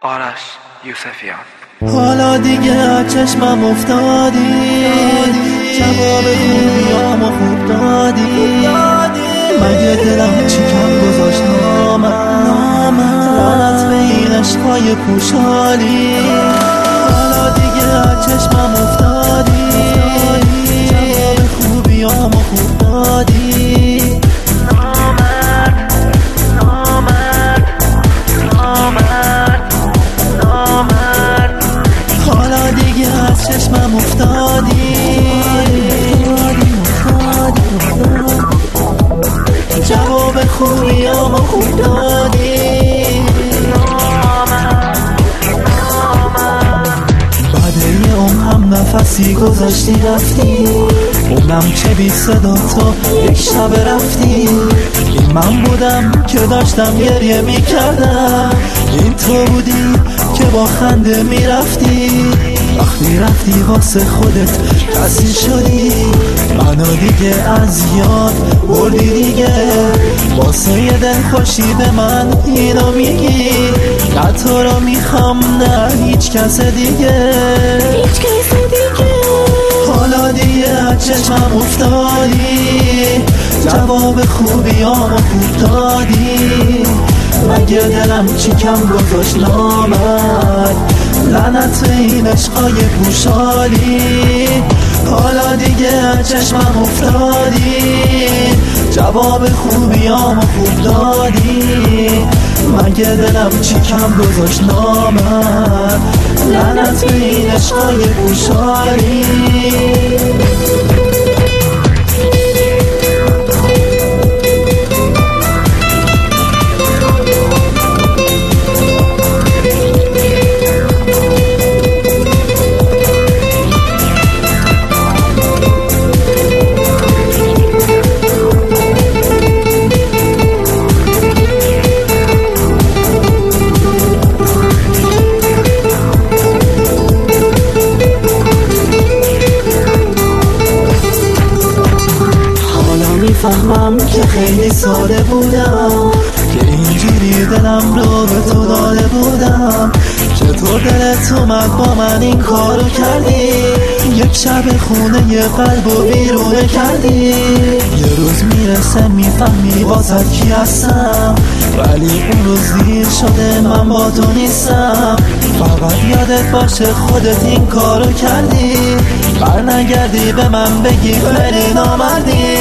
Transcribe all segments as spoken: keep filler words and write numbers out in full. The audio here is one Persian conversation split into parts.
آرش یوسفیان. حالا دیگه چشمم افتادی، جواب خوبیامو خوب دادی، مگه دلم چی کم گذاشت نامم، لعنت به این عشقای پوشالی. حالا دیگه چشمم افتادی، جواب خوبیامو خوب دادی، نامرد نامرد نامرد نامرد. حالا دیگه از چشمم افتادی، جواب خوبیامو خوب دادی، بعد یه عمرم نفسی گذاشتی رفتی، عمرم چه بی صدا تا یک شب رفتی. این من بودم که داشتم گریه می کردم، این تو بودی که با خنده می رفتی. وقتی رفتی واسه خودت کسی شدی، منو دیگه از یاد بردی دیگه. واسه یه دل خوشی به من اینو میگی، نه تو رو میخوام نه هیچ کس دیگه، هیچ کس دیگه. حالا دیگه چشمم افتادی، جواب خوبیامو خوب دادی، مگه دلم چی کم گذاشت نامد، لعنت به این عشقای پوشالی. حالا دیگه چشمم افتادی، جواب خوبیامو خوب دادی، مگه دلم چی کم گذاشت نامد، لعنت به این عشقای پوشالی. فهمم که خیلی ساده بودم، که اینجوری دلم رو به تو داده بودم. چطور دلت اومد با من این کارو کردی، یک شب خونه یه قلب و بیرونه کردی. یه روز میرسه میفهمی واسد کی هستم، ولی اون روز دیر شده من با تو نیستم. فقط یادت باشه خودت این کارو کردی، بر نگردی به من بگی خیلی نامردی.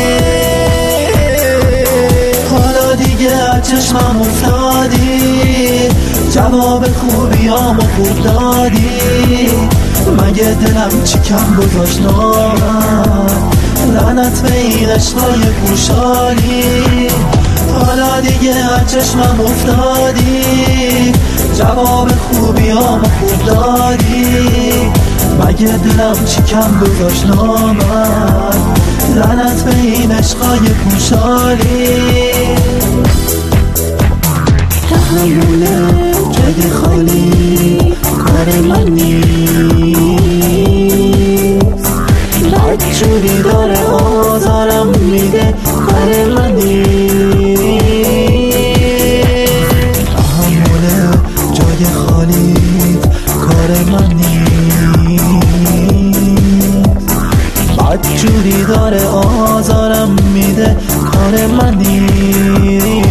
حالا دیگه چشمم افتادی، جواب خوبیامو خوب دادی، مگه دلم چی کم گذاشت نامد، لعنت به این عشقای پوشالی. حالا دیگه چشمم افتادی، جواب خوبیامو خوب دادی، مگه دلم چی کم گذاشت نامد، لعنت به این عشقای پوشالی. تحمل جای خالی کار من نیست، بدجوری داره آزارم میده کار من نیست. تحمل جای خالی کار من نیست، بدجوری داره آزارم میده کار من نیست.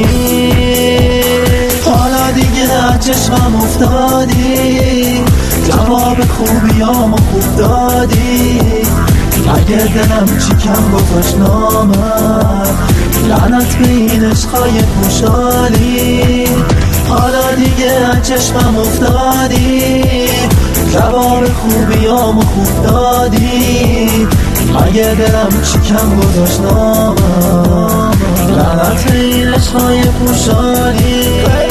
حالا دیگه چشمم افتادی، جواب خوبیامو خوب دادی، مگه دلم چی کم گذاشت نامد، لعنت به این عشقای پوشالی. حالا دیگه چشمم افتادی، جواب خوبیامو خوب دادی، مگه دلم چی کم گذاشت نامد، لعنت به این عشقای پوشالی.